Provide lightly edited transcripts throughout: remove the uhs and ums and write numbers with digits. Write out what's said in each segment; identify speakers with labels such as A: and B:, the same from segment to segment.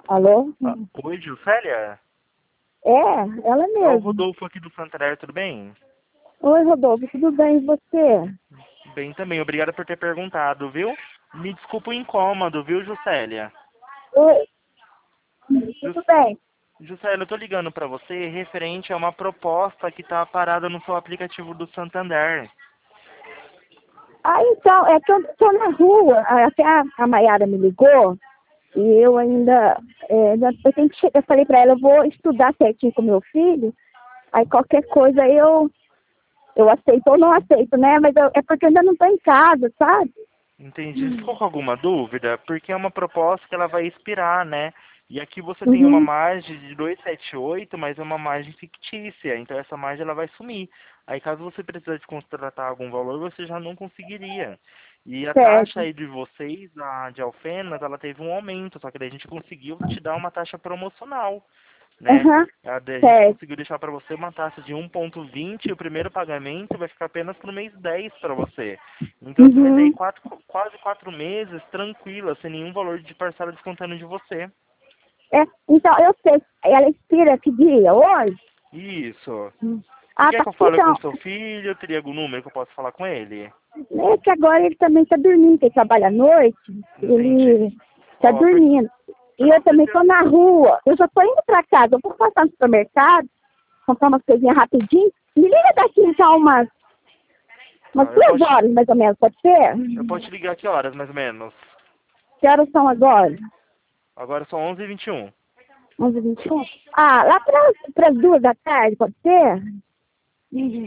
A: Alô?
B: Oi, Juscelia?
A: É, ela
B: É o
A: mesmo.
B: Rodolfo aqui do Santander, tudo bem?
A: Oi, Rodolfo, tudo bem e você?
B: Bem também, obrigado por ter perguntado, viu? Me desculpa o incômodo, viu, Juscelia?
A: Oi,
B: Jus-
A: tudo bem.
B: Juscelia, eu tô ligando pra você referente a uma proposta que tá parada no seu aplicativo do Santander.
A: Ah, então, é que eu tô na rua, até a Mayara me ligou, e eu ainda, eu tenho que chegar, eu falei pra ela, eu vou estudar certinho com meu filho, aí qualquer coisa eu aceito ou não aceito, né? Mas é porque eu ainda não tô em casa, sabe?
B: Entendi. Você ficou com alguma dúvida? Porque é uma proposta que ela vai expirar, né? E aqui você tem uma
A: Uhum,
B: margem de 278, mas é uma margem fictícia. Então essa margem ela vai sumir. Aí caso você precisar de contratar algum valor, você já não conseguiria. E a taxa
A: certo.
B: aí de vocês, a de Alfenas, ela teve um aumento. Só que daí a gente conseguiu te dar uma taxa promocional, né?
A: Aham,
B: A gente
A: certo.
B: conseguiu deixar para você uma taxa de 1,20 e o primeiro pagamento vai ficar apenas pro mês 10 para você. Então você vai ter aí
A: Uhum.
B: quase 4 meses tranquila, sem nenhum valor de parcela descontando de você.
A: É, então, eu sei, ela expira que dia? Hoje?
B: Isso. Você
A: Ah,
B: quer
A: tá.
B: que eu fale com
A: Então,
B: seu filho? Teria algum número que eu possa falar com ele?
A: é que agora ele também está dormindo, que ele trabalha à noite,
B: Entendi.
A: ele está
B: Ó,
A: dormindo.
B: pra
A: E eu
B: você
A: também
B: ter...
A: estou na rua, eu já estou indo para casa, eu vou passar no supermercado, comprar umas coisinhas rapidinho. Me liga daqui então umas
B: Tá,
A: 2 horas mais ou menos, pode ser?
B: eu posso te ligar que horas, mais ou menos?
A: Que horas são agora?
B: Agora são 11h21.
A: 11h21? Ah, lá para as 2 da tarde, pode ser? Uhum.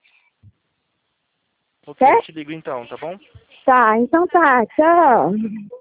B: Ok, eu
A: Certo?
B: te ligo então, tá bom?
A: Tá, então tá, tchau.